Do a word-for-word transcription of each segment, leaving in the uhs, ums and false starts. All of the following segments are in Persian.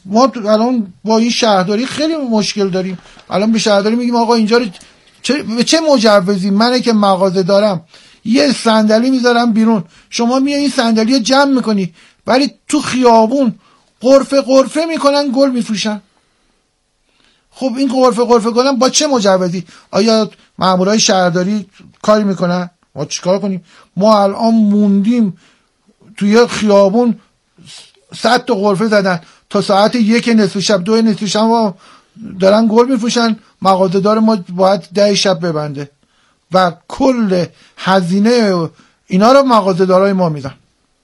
ما الان با این شهرداری خیلی مشکل داریم. الان به شهرداری میگیم آقا اینجا رو چه به چه مجوزی منه که مغازه دارم یه صندلی میذارم بیرون، شما میای این صندلی رو جمع میکنی ولی تو خیابون غرفه غرفه میکنن گل میفروشن. خب این غرفه غرفه کنن با چه مجوزی؟ آیا مامورای شهرداری کاری میکنن؟ ما چیکار کنیم؟ ما الان موندیم توی خیابون صد تا غرفه زدن تا ساعت یک نصف شب دو نصف شب دارن گل میفروشن، مغازه دار ما باید ده شب ببنده و کل هزینه اینا رو مغازه دارای ما میدن.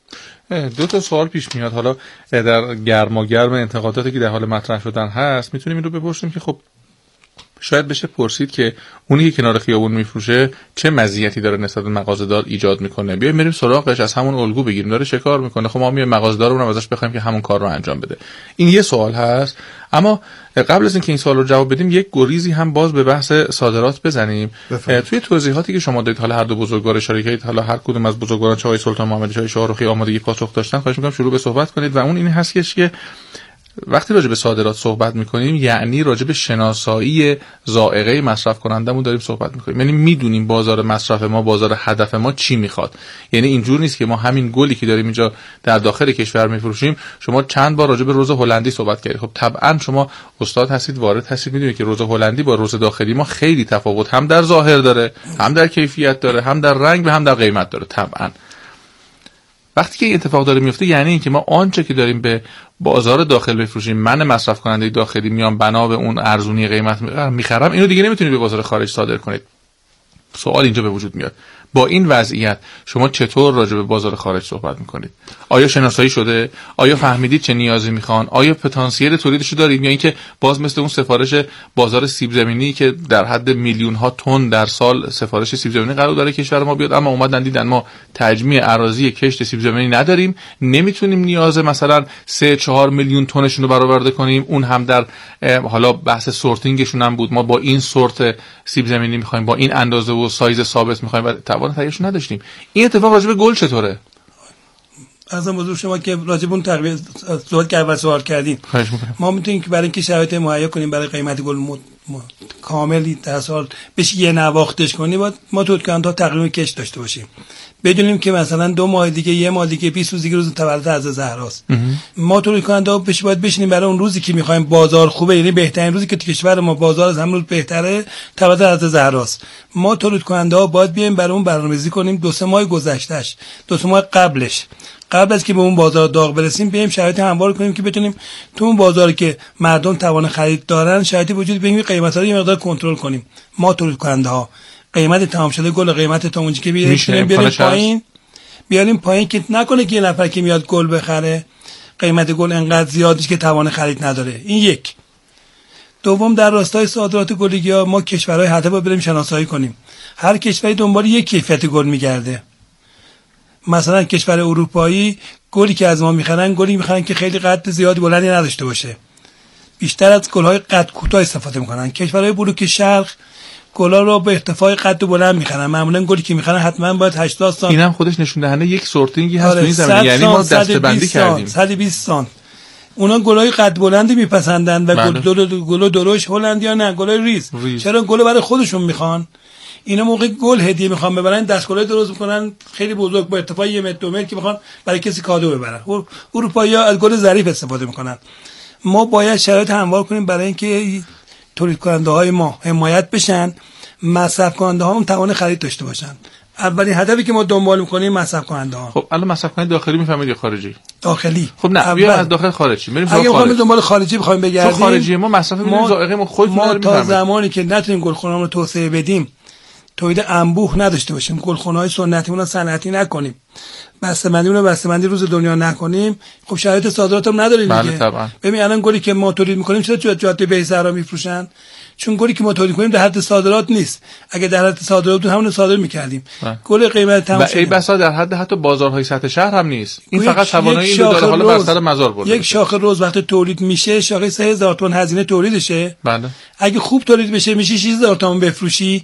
دو تا سوال پیش میاد حالا در گرم و گرم انتقاداتی که در حال مطرح شدن هست میتونیم این رو بپرسیم که خب شاید بشه پرسید که اونی که کنار خیابون میفروشه چه مزیتی داره نسبت به مغازه‌دار ایجاد میکنه، بیایم بریم سراغش از همون الگو بگیریم. داره چه کار میکنه؟ خب ما میایم مغازه‌دار رو ازش بخوایم که همون کار رو انجام بده. این یه سوال هست. اما قبل از اینکه این سوال رو جواب بدیم یک گریزی هم باز به بحث صادرات بزنیم. توی توضیحاتی که شما دادید حالا هر دو بزرگوار اشاره کردید، حالا هر کدوم از بزرگواران چه آقای سلطان محمدی چه شاهرخی آمادگی پاسخ داشتن، خواهش می‌کنم شروع به صحبت کنید. و اون این هست که وقتی راجع به صادرات صحبت میکنیم یعنی راجع به شناسایی ذائقه مصرف کنندمون داریم صحبت میکنیم. یعنی میدونیم بازار مصرف ما، بازار هدف ما چی میخواد. یعنی اینجور نیست که ما همین گلی که داریم اینجا در داخل کشور میفروشیم، شما چند بار راجع به رز هلندی صحبت کردید. خب طبعا شما استاد هستید، وارد هستید، میدونید که رز هلندی با رز داخلی ما خیلی تفاوت هم در ظاهر داره، هم در کیفیت داره، هم در رنگ و هم در قیمت داره. طبعا وقتی که این اتفاق داره میفته یعنی اینکه ما آنچه که داریم به بازار داخل بفروشیم، من مصرف کننده داخلی میام بنا به اون ارزونی قیمت میخرم، اینو دیگه نمیتونید به بازار خارج صادر کنید. سوال اینجا به وجود میاد، با این وضعیت شما چطور راجع به بازار خارج صحبت میکنید؟ آیا شناسایی شده؟ آیا فهمیدید چه نیازی میخوان؟ آیا پتانسیل تولیدشو دارید؟ یا اینکه باز مثل اون سفارش بازار سیب زمینی که در حد میلیون ها تن در سال سفارش سیب زمینی قرار داره کشور ما بیاد، اما اومدن دیدن ما تجمیع اراضی کشت سیب زمینی نداریم، نمیتونیم نیاز مثلا سه چهار میلیون تنشون رو برآورده کنیم، اون هم در حالا بحث سورتینگشون هم بود، ما با این سورت سیب زمینی میخوایم، با این اندازه و سایز ثابت میخوایم و توان تهیه‌اش نداشتیم. این اتفاق راجع به گل چطوره؟ از بزرگ شما که راجع به اون تقریبا سوال که اول سوال کردین، ما میتونیم که برای اینکه شرایط مهیا کنیم برای قیمت گل م... م... کاملی در سال بشه یه نواختش کنیم، باید ما تو کانتا تقریبا کش داشته باشیم، بدونیم که مثلا دو ماه دیگه یه ماه دیگه بیست روز دیگه روز تولد حضرت زهراست. ما تو کانتا بشه باید بشینیم برای اون روزی که میخوایم بازار خوبه، یعنی بهترین روزی که تو کشور ما بازار از همون روز بهتره تولد حضرت زهراست. ما تولید کننده ها باید بیایم برای اون برنامه‌ریزی کنیم دو سه ماه گذشتهش، دو سه ماه قبلش، قبل از که به اون بازار داغ برسیم بیایم شرایط هموار کنیم که بتونیم تو اون بازاری که مردم توان خرید دارن شرایطی وجود ببینیم قیمت‌ها رو یه مقدار کنترل کنیم. ما تولید کننده ها قیمت تمام شده گل، قیمت تا اونجا که بیاریم بیاریم پایین، بیاریم پایین که نکنه که یه نفر که میاد گل بخره قیمت گل انقدر زیادی که توان خرید نداره. این یک. دوم، در راستای صادرات گلگیا ما کشورهای هدف رو بریم شناسایی کنیم. هر کشوری دنبال یک کیفیت گل میگرده. مثلا کشور اروپایی گلی که از ما میخرن گلی میخرن که خیلی قد زیادی بلندی نداشته باشه، بیشتر از گل‌های قد کوتاه استفاده میکنن. کشورهای بلوک شرق گلا رو به ارتفاع قد بلند میخرن، معمولا گلی که میخرن حتما باید هشتاد سانت. اینم خودش نشون دهنده یک سورتینگی هست تو این زمینه، یعنی ما دسته‌بندی کردیم صد و بیست سانت. اونا گلای قد بلندی میپسندن و گل دلو گل دروش هلندی ها نه، گلای ریز. ریز. چرا گل برای خودشون میخوان؟ اینا موقع گل هدیه میخوان ببرن دستگلای درست میکنن خیلی بزرگ با ارتفاع یک متر دو متر که میخوان برای کسی کادو ببرن. اروپایی‌ها از گل ظریف استفاده میکنن. ما باید شرایط هموار کنیم برای اینکه تولید کننده های ما حمایت بشن، مصرف کننده ها هم توان خرید داشته باشن. اولین هدفی که ما دنبال میکنیم مصرف کننده ها. خب الان مصرف کننده داخلی میفهمید یا خارجی؟ داخلی. خب نه بیا از داخل خارجی بریم سراغ خارج. اگه دنبال خارجی بخوایم بگردیم، تو خارجی ما مصرف می‌کنیم ذائقه ما خودمون ما تا زمانی که نتونیم گلخونه‌مون رو توسعه بدیم، تولید انبوه نداشته باشیم، گلخونه‌های سنتیمون رو صنعتی نکنیم، بسته‌بندیمون رو بسته‌بندی روز دنیا نکنیم، خب شرایط صادرات هم نداریم دیگه. بله طبعا. ببین الان گلی که ما تولید می‌کنیم چرا تو جاده بی‌زرا می‌فروشن؟ چون گلی که ما تولید می‌کنیم در حد صادرات نیست. اگه در حد صادرات بود همون صادر می‌کردیم. گل قیمت تمام شده. ای بسا در حد حتی بازارهای سطح شهر هم نیست. این فقط توانایی اینو داره حالا بر سر مزار برده. یک شاخه روز وقتی تولید میشه، شاخه سه هزار تومان هزینه تولیدشه. بله. اگه خوب تولید بشه میشه شش هزار تومان بفروشی.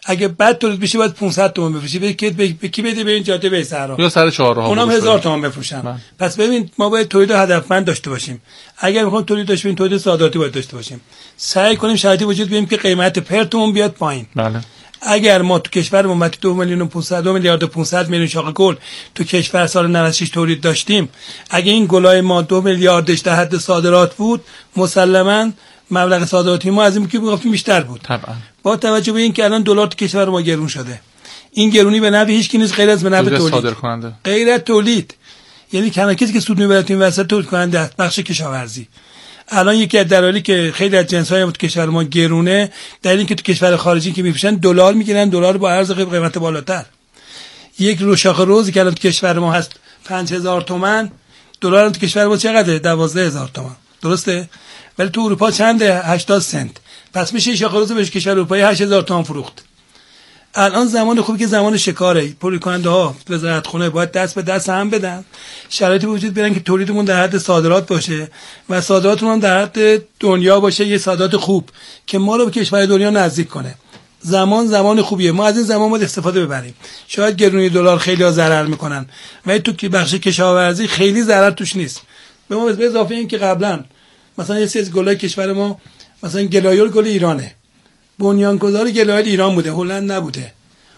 اگه بعد تولید بشه باید پانصد تومان بفروشی. به کی به کی بده؟ به این جاده به صحرا یا سر چهارراه اونم هزار تومان بفروشن. من. پس ببین ما باید تولید هدفمند داشته باشیم. اگر میخوام تولید داشته باشیم تولید صادراتی باید داشته باشیم. سعی کنیم شرایطی وجود بیاریم که قیمت پرتمون بیاد پایین. بله. اگر ما تو کشورمون مت دو میلیون و پانصد دو میلیارد و پانصد میلیون شاخه گل تو کشور سال نود و شش تولید داشتیم، اگه این گلای ما دو میلیاردش در حد صادرات بود، مسلماً مبلغ صادراتی ما از این که گفتیم بیشتر بود. طبعا. با توجه به این که الان دلار تو کشور ما گرون شده، این گرونی به نفع هیچ کی نیست غیر از به نفع تولید. صادر کننده. غیر از تولید. یعنی تنها کسی که سود میبره تو این وسط تولید کننده است، بخش کشاورزی. الان یکی از دلایلی که خیلی از جنس‌های تو کشور ما گرونه در این که تو کشور خارجی که میفروشن دلار میگیرن، دلار با ارز قیمت بالاتر. یک روشاخ روزی که الان تو کشور ما هست پنج هزار تومان، دلار تو کشور ما چقدره؟ دوازده هزار تومان. درسته؟ ولی تو اروپا چنده؟ هشتاد سنت. پس میشه شاخه روز بهش کشور اروپایی هشت هزار تومان فروخت. الان زمان خوبی که زمان شکاره. پول کننده ها وزارت خونه باید دست به دست هم بدن، شرایطی وجود بیارن که تولیدمون در حد صادرات باشه و صادراتمون هم در حد دنیا باشه، یه صادرات خوب که ما رو به کشور دنیا نزدیک کنه. زمان زمان خوبیه، ما از این زمان باید استفاده ببریم. شاید گرونی دلار خیلی ها ضرر میکنن ولی تو بخش کشاورزی خیلی ضرر توش نیست. به ما به اضافه این که قبلا مثلا یه سری از گلای کشور ما مثلا گلایول گل ایرانه، بنیانگذار گلایول ایران بوده، هلند نبوده.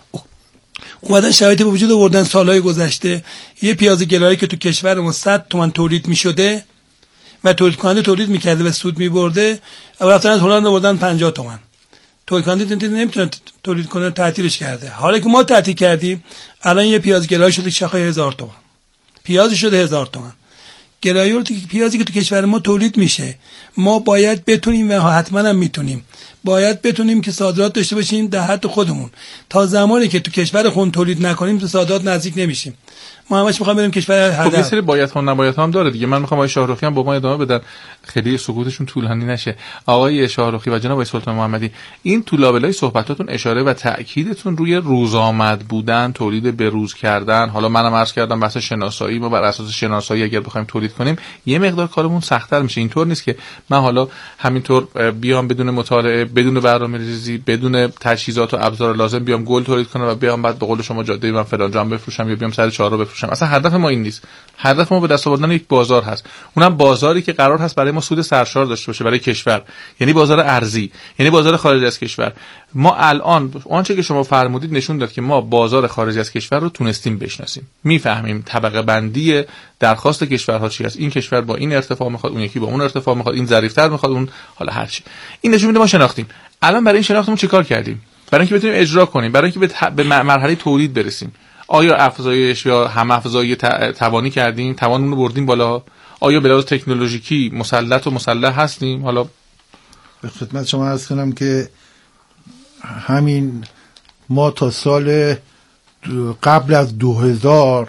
اومدن شرایط به وجود آوردن سالهای گذشته، یه پیاز گلایی که تو کشور ما صد تومن تولید میشده و تولید کننده تولید میکرده و سود میبرده، رفتن از هلند آوردن پنجاه تومن. تولید کننده نمیتونه تولید کنه، تعطیلش کرده. حالا که ما تعطیل کردیم الان یه پیاز گلایی شده شاخه هزار تومن، پیاز شده هزار تومن. گلایول پیازی که تو کشور ما تولید میشه، ما باید بتونیم و حتما هم میتونیم باید بتونیم که صادرات داشته باشیم در حد خودمون. تا زمانی که تو کشور خود تولید نکنیم تو صادرات نزدیک نمیشیم. ما همش میخوام بریم کشور هدف. خب یه سری باید ها نباید هم داره دیگه. من میخوام آقای شاهرخی هم با ما ادامه بدن، خیلی سکوتشون طولانی نشه. آقای شاهرخی و جناب سلطان محمدی، این تو لابلای صحبتاتون اشاره و تاکیدتون روی روزآمد بودن، تولید به روز کردن، حالا منم عرض کردم بحث شناسایی، ما بر اساس شناسایی اگر بخوایم تولید کنیم یه مقدار کارمون سخت‌تر میشه. اینطور نیست که من حالا همینطور بیام بدون مطالعه، بدون برنامه‌ریزی، بدون تجهیزات و ابزار لازم بیام گل تولید کنم و بیام بعد به قول شما جاده من فلان جام بفروشم یا بیام سر چهارراه بفروشم. اصلا هدف ما این نیست. هدف ما به دست آوردن یک بازار هست. اونم بازاری که قرار هست برای ما سود سرشار داشته باشه برای کشور، یعنی بازار ارزی، یعنی بازار خارج از کشور. ما الان آنچه که شما فرمودید نشون داد که ما بازار خارج از کشور رو تونستیم بشناسیم، میفهمیم طبقه بندی درخواست کشورها چی است. این کشور با این ارتفاع میخواد، اون یکی با اون ارتفاع میخواد، این ظریف‌تر میخواد، اون حالا هر چی. این نشون میده ما شناختیم. الان برای این شناختمون چیکار کردیم؟ برای اینکه بتونیم اجرا کنیم، برای اینکه به مرحله تولید برسیم. آیا افزایش یا هم افزایی توانی کردیم؟ توانمون رو بردیم بالا؟ آیا به لحاظ تکنولوژیکی مسلط و مسلح هستیم؟ حالا به خدمت شما عرض کنم که همین ما تا سال قبل از دو هزار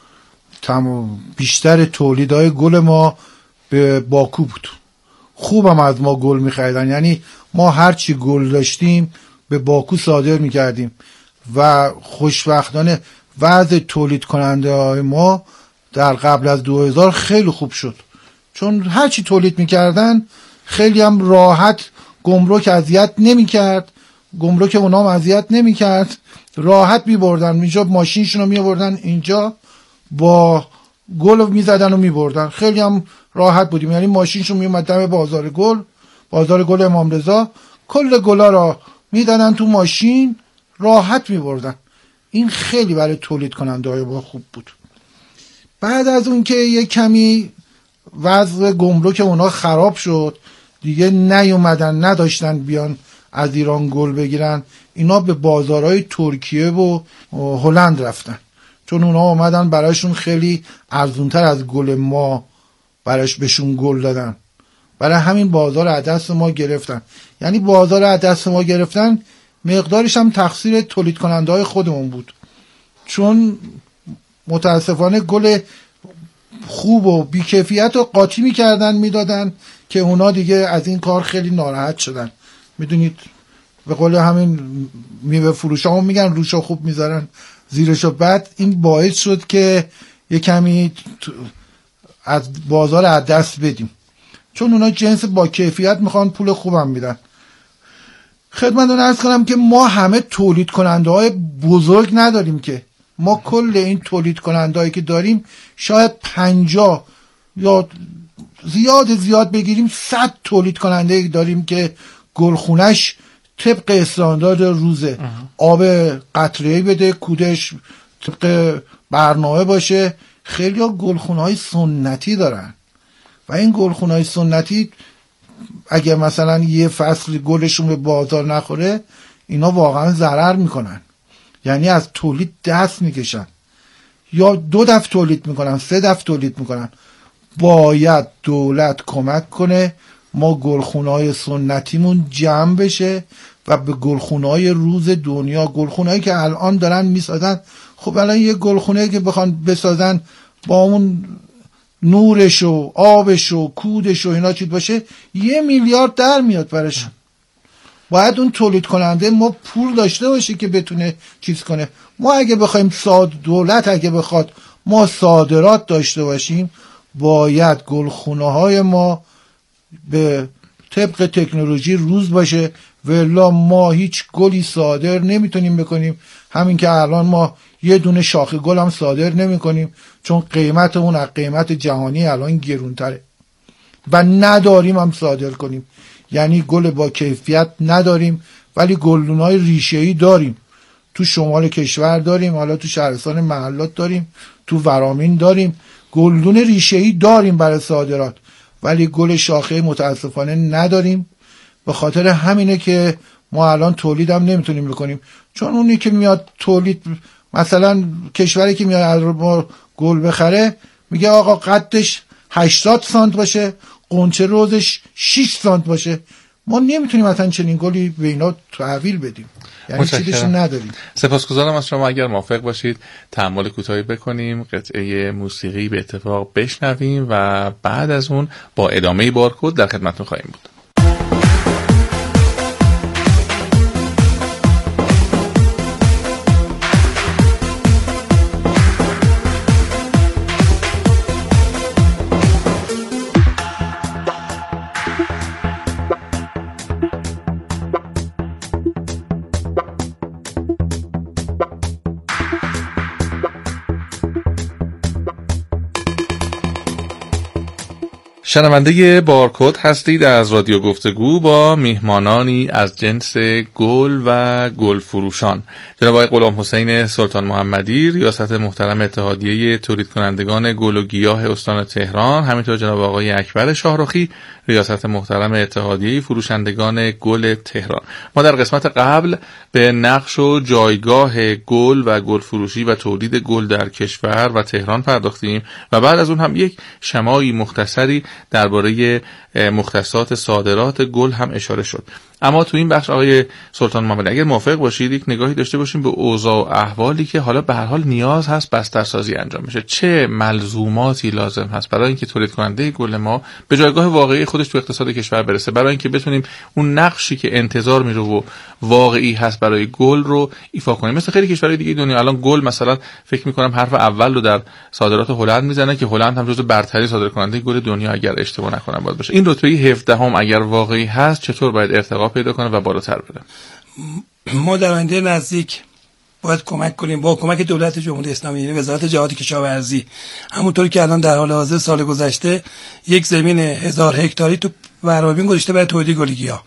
تمام بیشتر تولیدهای گل ما به باکو بود. خوبم از ما گل می‌خریدن، یعنی ما هر چی گل داشتیم به باکو صادر می‌کردیم و خوشبختانه وضع تولید کننده های ما در قبل از دو هزار خیلی خوب شد، چون هر چی تولید می‌کردن خیلی هم راحت گمرک اذیت نمی‌کرد، گمرک اونا هم اذیت نمی‌کرد، راحت می‌بردن اینجا، ماشینشون رو می‌آوردن اینجا با گل می‌زدن و می‌بردن. خیلی هم راحت بودیم، یعنی ماشینشون میومد دم بازار گل، بازار گل امام رضا، کل گلا را میدادن تو ماشین، راحت میبردن. این خیلی برای تولید کننده های ما خوب بود. بعد از اون که یه کمی وضع گمرک اونا خراب شد، دیگه نیومدن، نداشتن بیان از ایران گل بگیرن، اینا به بازارهای ترکیه و هلند رفتن، چون اونا اومدن برایشون خیلی ارزونتر از گل ما برایش بهشون گل دادن، برای همین بازار از دست ما گرفتن. یعنی بازار از دست ما گرفتن مقدارش هم تقصیر تولید کننده های خودمون بود، چون متاسفانه گل خوب و بیکیفیت رو قاطی میکردن میدادن که اونا دیگه از این کار خیلی ناراحت شدن. میدونید به قول همین میوه فروشا هم میگن روشا خوب میذارن زیرشو. بعد این باعث شد که یه کمی از بازار از دست بدیم، چون اونا جنس با کیفیت میخوان، پول خوبم میدن. خدمتتون عرض کنم که ما همه تولید کننده های بزرگ نداریم، که ما کل این تولید کننده هایی که داریم شاید پنجاه یا زیاد زیاد بگیریم صد تولید کننده داریم که گلخونش طبق استاندارد روزه، آب قطره‌ای بده، کودش طبق برنامه باشه. خیلی ها گلخونه های سنتی دارن و این گلخونه های سنتی اگر مثلا یه فصل گلشون به بازار نخوره اینا واقعا ضرر میکنن، یعنی از تولید دست میکشن یا دو دفع تولید میکنن، سه دفع تولید میکنن. باید دولت کمک کنه ما گلخونه‌های سنتیمون جمع بشه و به گلخونه‌های روز دنیا، گلخونه‌ای که الان دارن میسازن، خب الان یه گلخونه که بخوان بسازن با اون نورش و آبش و کودش و اینا چیز باشه یه میلیارد در میاد برش. باید اون تولید کننده ما پول داشته باشه که بتونه چیز کنه. ما اگه بخوایم صاد دولت اگه بخواد ما صادرات داشته باشیم باید گلخونه های ما به طبق تکنولوژی روز باشه، ولی ما هیچ گلی صادر نمیتونیم بکنیم. همین که الان ما یه دونه شاخه گل هم صادر نمی کنیم چون قیمت اون از قیمت جهانی الان گرونتره و نداریم هم صادر کنیم. یعنی گل با کیفیت نداریم ولی گلدون‌های ریشه‌ای داریم. تو شمال کشور داریم، حالا تو شهرستان محلات داریم، تو ورامین داریم، گلدون ریشه‌ای داریم برای صادرات ولی گل شاخه متاسفانه نداریم. به خاطر همینه که ما الان تولید هم نمیتونیم بکنیم، چون اونی که میاد تولید مثلا کشوری که میاد از ما گل بخره میگه آقا قدش هشتاد سانت باشه، قنچه روزش شش سانت باشه. ما نمیتونیم مثلا چنین گلی به اینا تحویل بدیم، یعنی چیزش نداریم. سپاسگزارم از شما. اگر موافق باشید تأمل کوتاهی بکنیم، قطعه موسیقی به اتفاق بشنویم و بعد از اون با ادامه بارکد در خدمتتون خواهیم بود. شنونده بارکد هستید از رادیو گفتگو با میهمانانی از جنس گل و گل فروشان. جناب آقای غلام حسین سلطان محمدی ریاست محترم اتحادیه تولید کنندگان گل و گیاه استان تهران، همینطور جناب آقای اکبر شاهرخی ریاست محترم اتحادیه فروشندگان گل تهران. ما در قسمت قبل به نقش و جایگاه گل و گل فروشی و تولید گل در کشور و تهران پرداختیم و بعد از اون هم یک شمایی مختصری درباره مختصات صادرات گل هم اشاره شد. اما تو این بخش آقای سلطان محمدی اگر موافق باشید یک نگاهی داشته باشیم به اوضاع و احوالی که حالا به هر حال نیاز هست بسترسازی انجام بشه. چه ملزوماتی لازم هست برای اینکه تولید کننده گل ما به جایگاه واقعی خودش تو اقتصاد کشور برسه، برای اینکه بتونیم اون نقشی که انتظار میره و واقعی هست برای گل رو ایفا کنیم. مثل خیلی کشورهای دیگه دنیا الان گل مثلا فکر می‌کنم حرف اول رو در صادرات هلند میزنه که هلند هم جزو برتری صادرکننده گل دنیا اگر اشتباه نکنم باید باشه. این رتبه هفدهم اگر واقعی هست چطور باید ارتقا پیدا کنه و بالاتر بره؟ ما در آینده نزدیک باید کمک کنیم با کمک دولت جمهوری اسلامی، یعنی وزارت جهاد کشاورزی، همونطوری که الان در حال حاضر سال گذشته یک زمین هزار هکتاری تو ورامین گذاشته برای تولید گل گیاه.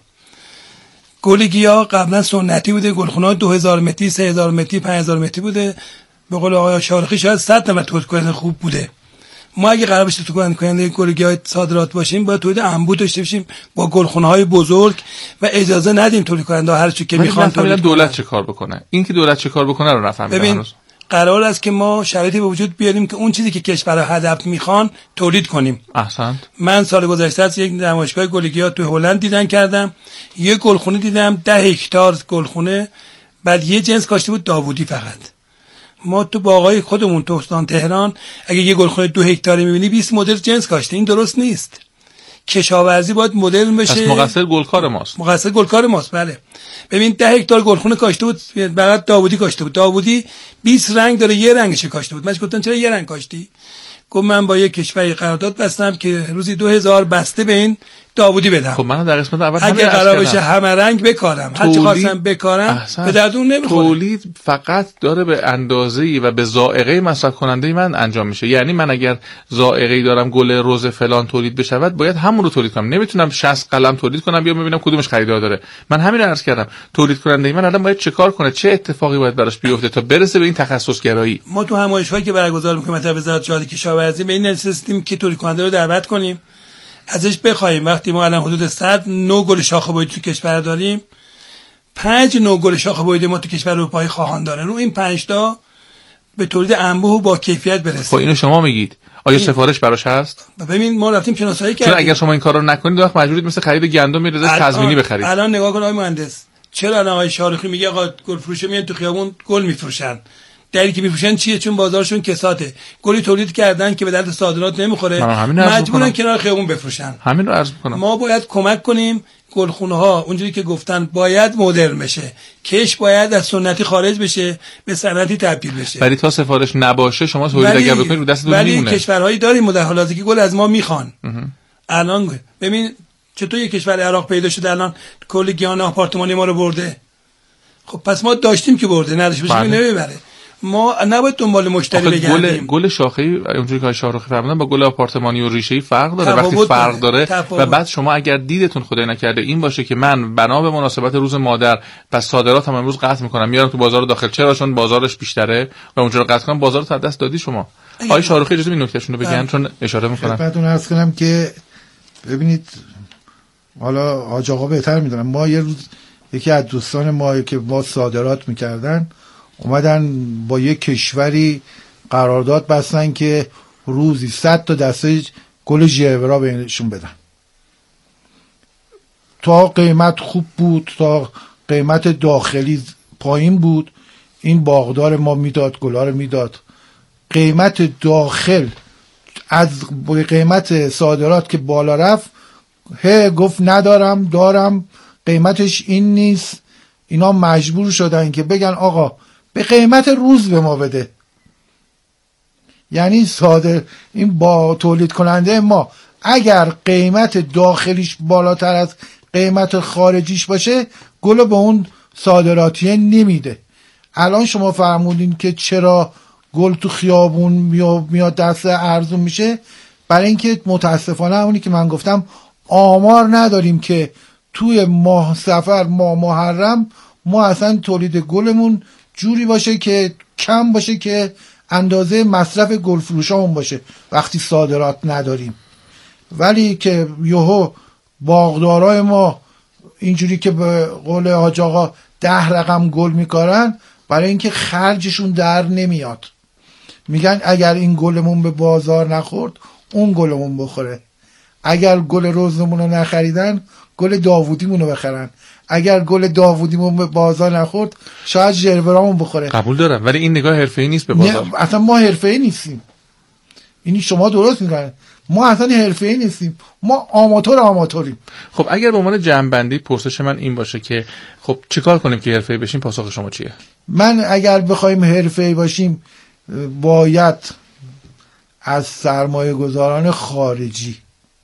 گل گیاه قبلا سنتی بوده، گلخونه‌ها دو هزار متری، سه هزار متری، پنج هزار متری بوده. به قول آقای شارخی شاید صد نفر تولید کننده خوب بوده. ما اگه قرار باشه تو کننده گل گیاه صادرات باشیم باید تولید انبوه داشته باشیم با گلخونه‌های بزرگ و اجازه ندیم تولید کننده هر چی که میخوان تولید کنن. دولت چه کار بکنه؟ این که دولت چه کار بکنه رو نفهمیدم هنوز. قرار است که ما شرایطی به وجود بیاریم که اون چیزی که کشورها هدف میخوان تولید کنیم. احسنت. من سال گذشته از یک نمایشگاه گل گیاه تو هلند دیدن کردم، یه گلخونه دیدم ده هکتار گلخونه، بعد یه جنس کاشته بود داوودی فقط. ما تو باغای خودمون تو استان تهران اگه یه گلخونه دو هکتاری می‌بینی بیست مدل جنس کاشته. این درست نیست. کشاورزی باید مدرن بشه. پس مقصر گلکار ماست. مقصر گلکار ماست. بله. ببین ده هکتار گلخونه کاشته بود، فقط داوودی کاشته بود. داوودی بیست رنگ داره، یه رنگش کاشته بود. من گفتم چرا یه رنگ کاشتی؟ گفت من با یه کشوری قرارداد بستم که روزی دو هزار بسته به این داوودی بدم. خب من در قسمت اول اگه قرار بشه همه رنگ بکارم، هر چی خواستم بکارم به دردون نمیخوره. تولید فقط داره به اندازه‌ای و به ذائقه مصرف کننده من انجام میشه. یعنی من اگر ذائقه‌ای دارم گل رز فلان تولید بشود، باید همون رو تولید کنم. نمیتونم شصت قلم تولید کنم بیا ببینم کدومش خریدار داره. من همین رو عرض کردم. تولید کننده من الان باید چه کار کنه، چه اتفاقی باید براش بیفته تا برسه به این تخصص گرایی. ما تو همایش‌هایی که برگزار می‌کنیم مثلا وزارت جهاد کشاورزی به این نشستیم که تولید کننده رو دعوت کنیم، ازش بخوایم وقتی ما الان حدود صد نوع گل شاخه بویدی تو کشور داریم، پنج نوع گل شاخه بویدی ما تو کشور اروپایی خواهان داره، رو این پنج تا به تولید انبوه و با کیفیت برسیم. خب اینو شما میگید، آیا این... سفارش براش هست؟ ببین ما رفتیم شناسایی کردیم. چون اگر شما این کارو نکنید وقت مجبورید مثل خرید گندم میرزه تضمینی بخرید. الان نگاه کن آقای مهندس، چرا الان آقای شارخی میگه آقا گل فروشه میان تو خیابون گل میفروشن؟ دلیلی که میفروشن چیه؟ چون بازارشون کساته. گلی تولید کردن که به درد صادرات نمیخوره، مجبورن کنار خیابون بفروشن. همین رو عرض میکنم. ما باید کمک کنیم گلخونه ها اونجوری که گفتن باید مدرن بشه، کش باید از سنتی خارج بشه به صنعتی تبدیل بشه. ولی تا سفارش نباشه شما تولید اگر بکنید رو دستتون میمونه. ولی کشورهایی داریم در حال حاضر که گل از ما میخوان. الان ببین چطور یک کشور عراق پیدا شده الان کل گیان آپارتمانی ما رو برده. خب پس ما داشتیم که برده، نداشت بشه نمیبره. ما نباید دنبال مشتری بگردیم. گل گل شاخه‌ای اونجوری که شاهرخی فرمودن با گل آپارتمانی و ریشه‌ای فرق داره. وقتی فرق داره و بعد شما اگر دیدتون خدای نکرده این باشه که من بنا به مناسبت روز مادر پس صادرات هم امروز قطع میکنم میارم تو بازار داخل، چرا؟ چون بازارش بیشتره و اونجا رو قطع کنم، بازار رو از دست دادی شما. آقای شاهرخی اجازه این نکتهشون رو بگن چون اشاره میکنم. خدمتتون عرض کنم که ببینید حالا حاج آقا بهتر میدونم، ما یه روز یکی از دوستان ما که با صادرات میکردن اومدن با یک کشوری قرارداد بستن که روزی صد تا دسته گل ژرورا بهشون بدن. تا قیمت خوب بود، تا قیمت داخلی پایین بود، این باغدار ما میداد گلا رو میداد. قیمت داخل از قیمت صادرات که بالا رفت هی گفت ندارم دارم قیمتش این نیست. اینا مجبور شدن که بگن آقا به قیمت روز به ما بده. یعنی صادر این با تولید کننده ما اگر قیمت داخلیش بالاتر از قیمت خارجیش باشه گلو به اون صادراتیه نمیده. الان شما فرمودین که چرا گل تو خیابون میاد دست ارزون میشه، برای اینکه متاسفانه اونی که من گفتم آمار نداریم که توی ماه صفر ماه محرم ما اصلا تولید گلمون جوری باشه که کم باشه که اندازه مصرف گل فروشامون باشه وقتی صادرات نداریم. ولی که یهو باغدارای ما اینجوری که به قول حاج آقا ده رقم گل میکارن برای اینکه خرجشون در نمیاد، میگن اگر این گلمون به بازار نخورد اون گلمون بخوره، اگر گل رزمون رو نخریدن گل داوودیمون رو بخرن، اگر گل داوودیمون به بازار نخورد شاید ژرورامون بخوره. قبول دارم ولی این نگاه حرفه‌ای نیست به بازار. اصلا ما حرفه‌ای نیستیم. اینی شما درست میگن، ما اصلا حرفه‌ای نیستیم، ما آماتور آماتوریم. خب اگر به عنوان جمع‌بندی پرسش من این باشه که خب چیکار کنیم که حرفه‌ای بشیم، پاسخ شما چیه؟ من اگر بخوایم حرفه‌ای باشیم باید از سرمایه گذاران خارجی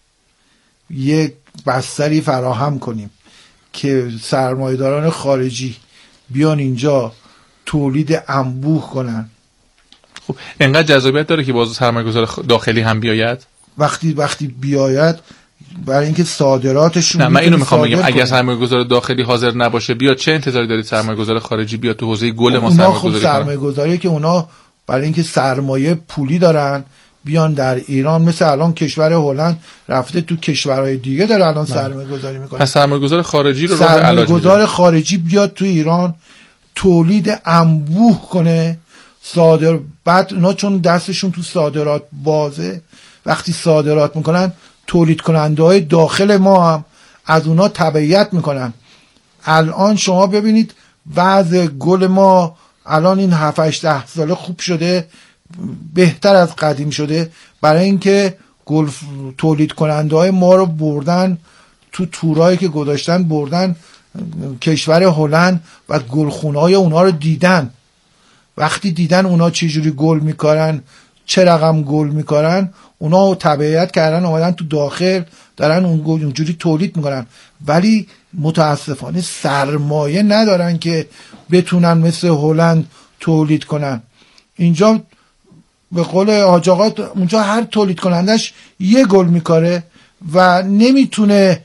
یک بستری فراهم کنیم که سرمایه‌داران خارجی بیان اینجا تولید انبوه کنن. خب اینقدر جذابیت داره که باز سرمایه‌گذار داخلی هم بیاید؟ وقتی وقتی بیاید برای اینکه صادراتشون. نه من اینو میخوام بگم اگر سرمایه‌گذار داخلی حاضر نباشه بیاد، چه انتظاری دارید سرمایه‌گذار خارجی بیاد تو حوزه گل ما سرمایه‌گذاری کنه؟ سرمایه‌گذاری که اونا برای اینکه سرمایه پولی دارن بیان در ایران، مثل الان کشور هلند رفته تو کشورهای دیگه داره الان سرمایه گذاری میکنه. پس سرمایه‌گذار خارجی رو راه علاج گذار خارجی بیاد تو ایران تولید انبوه کنه، صادر بعد اونا چون دستشون تو صادرات بازه وقتی صادرات میکنن تولید کننده های داخل ما هم از اونا تبعیت میکنن. الان شما ببینید وضع گل ما الان این هفت هشت ده ساله خوب شده، بهتر از قدیم شده، برای اینکه گل تولید کننده های ما رو بردن تو تورایی که گذاشتن، بردن کشور هلند و گلخونه های اونا رو دیدن. وقتی دیدن اونا چجوری گل میکارن چه رقم گل میکنن، اونا تبعیت کردن اومدن تو داخل دارن اون گل اونجوری تولید میکنن، ولی متاسفانه سرمایه ندارن که بتونن مثل هلند تولید کنن. اینجا به قول حاج آقا اونجا هر تولید کنندش یه گل میکاره و نمیتونه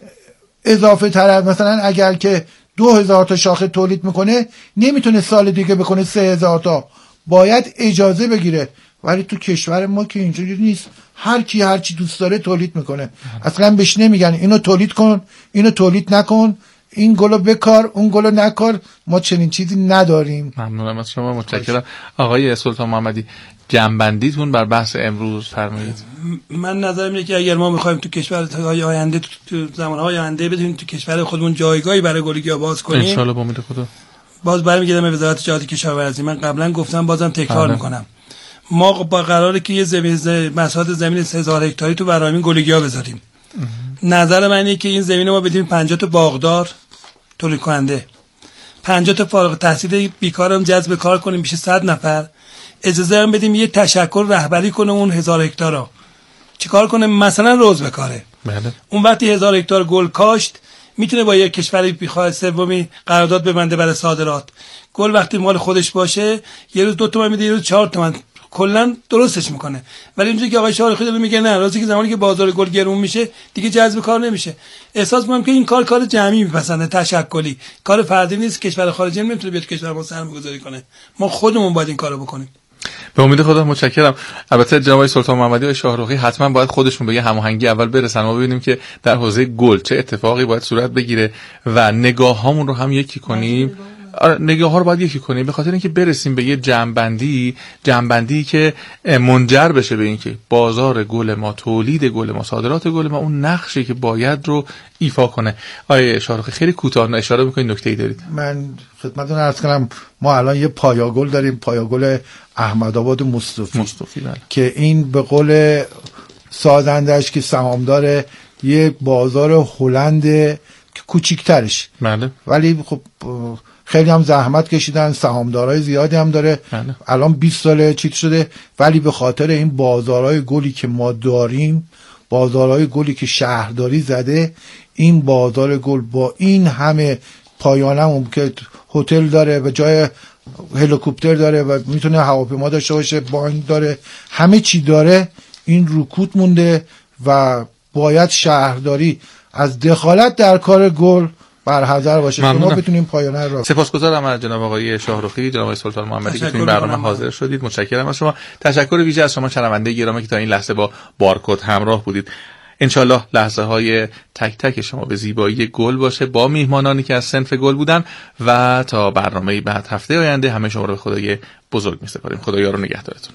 اضافه تر، مثلا اگر که دو هزار تا شاخه تولید میکنه نمیتونه سال دیگه بکنه سه هزار تا، باید اجازه بگیره. ولی تو کشور ما که اینجوری نیست، هر کی هر چی دوست داره تولید میکنه، اصلا بهش نمیگن اینو تولید کن اینو تولید نکن، این گلو بکار اون گلو نکار. ما چنین چیزی نداریم. ممنونم از شما، متشکرم. آقای سلطان محمدی، جنبندیتون بر بحث امروز فرمایید. من نظرم اینه که اگر ما میخوایم تو کشورهای آینده تو زمانهای آینده بدونیم تو کشور خودمون جایگاهی برای گلگیا باز کنیم ان شاءالله با امید خدا. باز برمیگردم به وزارت جهاد کشاورزی. من قبلا گفتم بازم تکرار آره. میکنم ما با قراره که یه زمین مساحت زمین سه هزار هکتاری تو ورامین گلگیا بذاریم. نظر من اینه که این زمین ما بدیم پنجاه تا باغدار تولید کننده، پنجاه تا فارغ التحصیل بیکارم جذب کار کنیم میشه صد نفر. اجازه هم بدیم یه تشکل رهبری کنه اون هزار هکتار رو چیکار کنه، مثلا روز بکاره. بله. اون وقتی هزار هکتار گل کاشت میتونه با یک کشور بیخواه سومی قرارداد ببنده برای صادرات. گل وقتی مال خودش باشه یه روز دو تومن میده، یه روز چهار تومن، کلا درستش میکنه. ولی اینجوری که آقای شارخی داره میگه نه، رازی که زمانی که بازار گل گرون میشه دیگه جذب کار نمیشه. احساس میکنم که این کار کار جمعی میپسنده، تشکلی، کار فردی نیست. کشور خارجی نمیتونه بیاد کشور ما سرمایه‌گذاری کنه، ما خودمون باید این کارو بکنیم. به امید خدا. متشکرم. البته جناب سلطان محمدی و شاهرخی حتما باید خودشون به یه هماهنگی اول برسن، ما ببینیم که در حوزه گل چه اتفاقی باید صورت بگیره و نگاه‌هامون رو هم یکی کنیم. نگاه ها رو باید یکی کنیم به خاطر اینکه برسیم به یه جمع‌بندی جمع‌بندی که منجر بشه به اینکه بازار گل ما، تولید گل ما، صادرات گل ما اون نقشی که باید رو ایفا کنه. آیه شارخی خیلی کوتاه اشاره می‌کنید، نکته‌ای دارید؟ من خدمتتون عرض کنم ما الان یه پایاگل داریم، پایاگل احمدآباد مصطفی, مصطفی بله. که این به قول سازندش که سهامدار یه بازار هلند که کوچیک‌ترش، بله. ولی خب خیلی هم زحمت کشیدن، سهامدارای زیادی هم داره. بله. الان بیست ساله چیت شده، ولی به خاطر این بازارهای گلی که ما داریم، بازارهای گلی که شهرداری زده، این بازار گل با این همه پایانه که هتل داره و جای هلیکوپتر داره و میتونه هواپیما داشته باشه، بانک داره، همه چی داره، این رکود مونده و باید شهرداری از دخالت در کار گل برحذر باشه که ما بتونیم پایانه را. سپاسگزارم از جناب آقای شاهرخی، جناب آقای سلطان محمدی که تو این برنامه حاضر شدید. متشکرم از شما. تشکر ویژه از شما شنونده گرامی که تا این لحظه با بارکد همراه بودید. انشالله لحظه های تک تک شما به زیبایی گل باشه با میهمانانی که از صنف گل بودن و تا برنامه بعد هفته آینده همه شما رو به خدای بزرگ می‌سپاریم. خدایا رو نگهدارتون.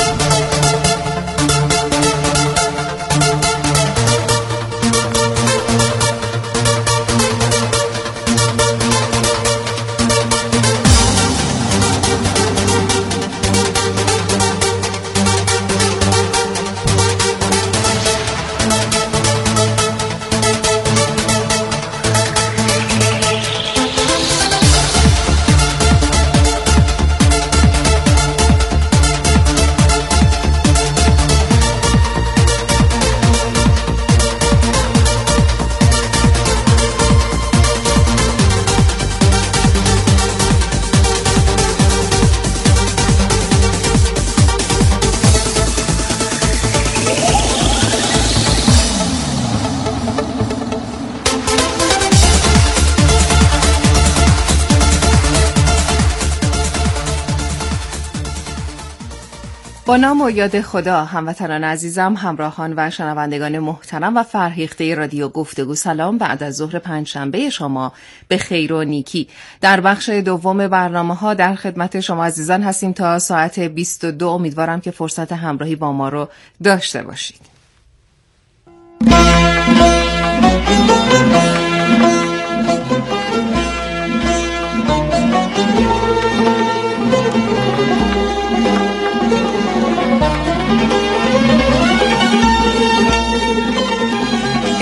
با نام و یاد خدا، هموطنان عزیزم، همراهان و شنوندگان محترم و فرهیخته رادیو گفتگو، سلام. بعد از ظهر پنجشنبه شما به خیر و نیکی. در بخش دوم برنامه ها در خدمت شما عزیزان هستیم تا ساعت بیست و دو. امیدوارم که فرصت همراهی با ما رو داشته باشید.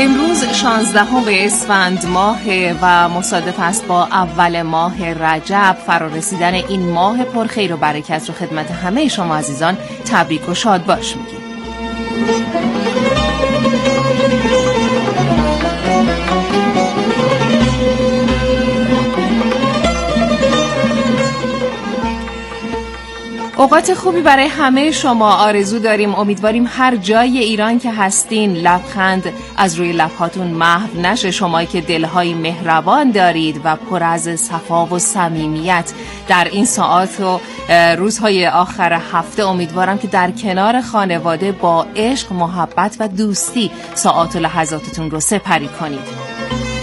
امروز شانزدهم اسفند ماه و مصادف است با اول ماه رجب. فرارسیدن این ماه پرخیر و برکت رو خدمت همه شما عزیزان تبریک و شاد باش میگیم. اوقات خوبی برای همه شما آرزو داریم. امیدواریم هر جای ایران که هستین لبخند از روی لبهاتون محو نشه. شمایی که دلهای مهربان دارید و پر از صفا و صمیمیت در این ساعات و روزهای آخر هفته، امیدوارم که در کنار خانواده با عشق، محبت و دوستی ساعات و لحظاتتون رو سپری کنید.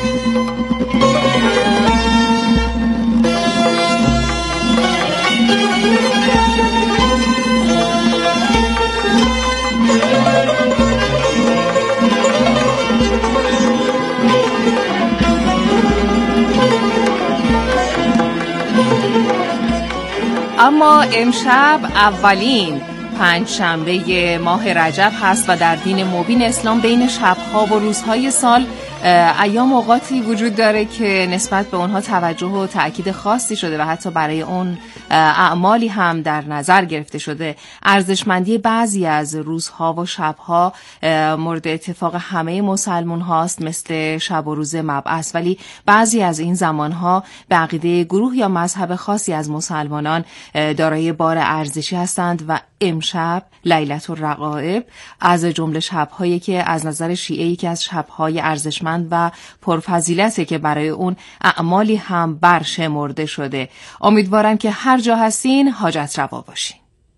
اما امشب اولین پنجشنبه ماه رجب هست و در دین مبین اسلام بین شبها و روزهای سال ایام اوقاتی وجود داره که نسبت به اونها توجه و تأکید خاصی شده و حتی برای اون اعمالی هم در نظر گرفته شده. ارزشمندی بعضی از روزها و شبها مورد اتفاق همه مسلمون هاست، مثل شب و روز مبعث، ولی بعضی از این زمانها به عقیده گروه یا مذهب خاصی از مسلمانان دارای بار ارزشی هستند و امشب لیلة الرقائب از جمله شب‌هایی که از نظر شیعه یکی از شب‌های ارزشمند و پرفضیلته که برای اون اعمالی هم برشمرده شده. امیدوارم که هر جا هستین حاجت روا باشین.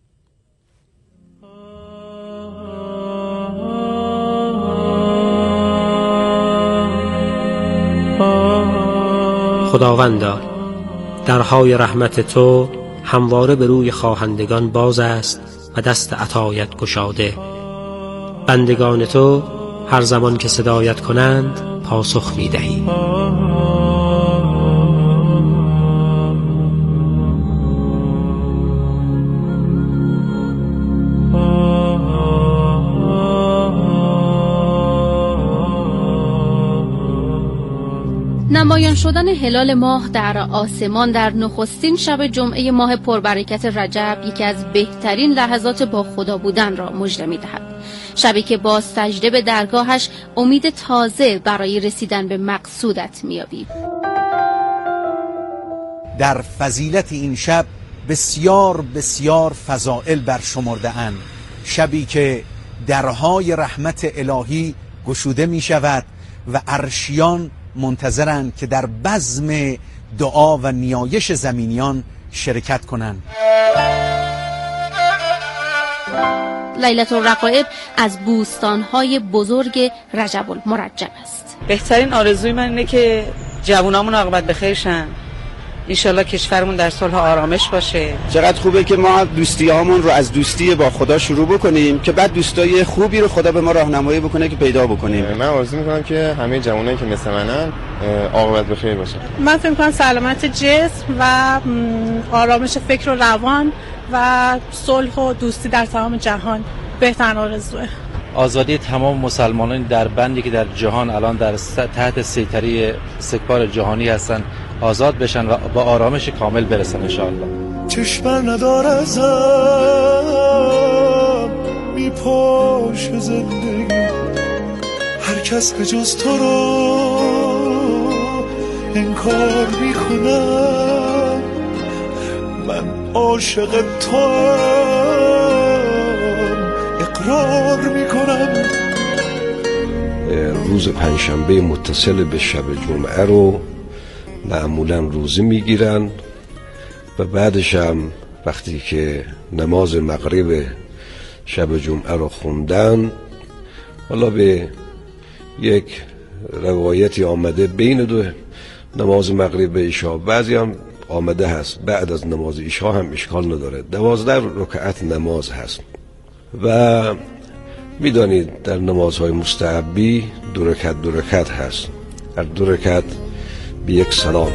خداوندا، درهای رحمت تو همواره به روی خواهندگان باز است و دست عطایت گشاده. بندگان تو هر زمان که صدایت کنند پاسخ می دهی. نمایان شدن هلال ماه در آسمان در نخستین شب جمعه ماه پربرکت رجب یکی از بهترین لحظات با خدا بودن را مژده می‌دهد. شبی که با سجده به درگاهش امید تازه برای رسیدن به مقصودت می‌یابی. در فضیلت این شب بسیار بسیار فضائل برشمرده اند. شبی که درهای رحمت الهی گشوده می‌شود و عرشیان منتظرند که در بزم دعا و نیایش زمینیان شرکت کنند. لیلة الرقائب از بوستان‌های بزرگ رجب المرجب است. بهترین آرزوی من اینه که جوانامون عاقبت بخیر شن. انشالله کشورمون در صلح و آرامش باشه. چقدر خوبه که ما دوستیامون رو از دوستی با خدا شروع بکنیم که بعد دوستای خوبی رو خدا به ما راهنمایی بکنه که پیدا بکنیم. من آرزو میکنم که همه جوانایی که مثل منن عاقبت بخیر باشه. من فکر میکنم سلامت جسم و آرامش فکر و روان و صلح و دوستی در تمام جهان بهترین آرزوئه. آزادی تمام مسلمانان در بندی که در جهان الان در تحت سیطره استکبار جهانی هستن آزاد بشن و با آرامش کامل برسن انشاءالله. چشم ندار ازم میپاشه زندگی، هر کس به جز تو رو انکار میکنم، من عاشق توام اقرار میکنم. روز پنجشنبه متصل به شب جمعه رو معمولا روزه میگیرن و بعدش هم وقتی که نماز مغرب شب جمعه رو خوندن، حالا به یک روایتی آمده بین دو نماز مغرب و عشا، بعضی هم آمده هست بعد از نماز عشا هم اشکال نداره، دوازده رکعت نماز هست و میدانید در نمازهای مستحبی دو رکعت دو رکعت هست، هر دو رکعت به یک سلام.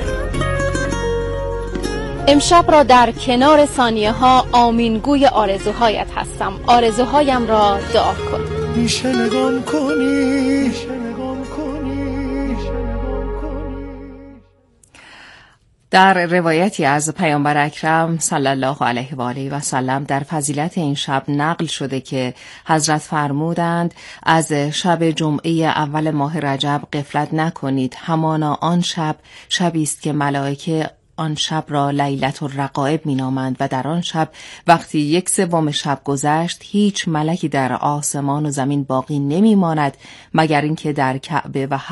امشب را در کنار ثانیه ها آمینگوی آرزوهایت هستم. آرزوهایم را دعا کن. میشه نگام کنی، میشه نگام در روایتی از پیامبر اکرم صلی الله علیه و آله و سلم در فضیلت این شب نقل شده که حضرت فرمودند از شب جمعه اول ماه رجب غفلت نکنید، همانا آن شب شبی است که ملائکه آن شب را لیلة الرقائب می‌نامند و در آن شب وقتی یک سوم شب گذشت هیچ ملکی در آسمان و زمین باقی نمی‌ماند مگر اینکه در کعبه و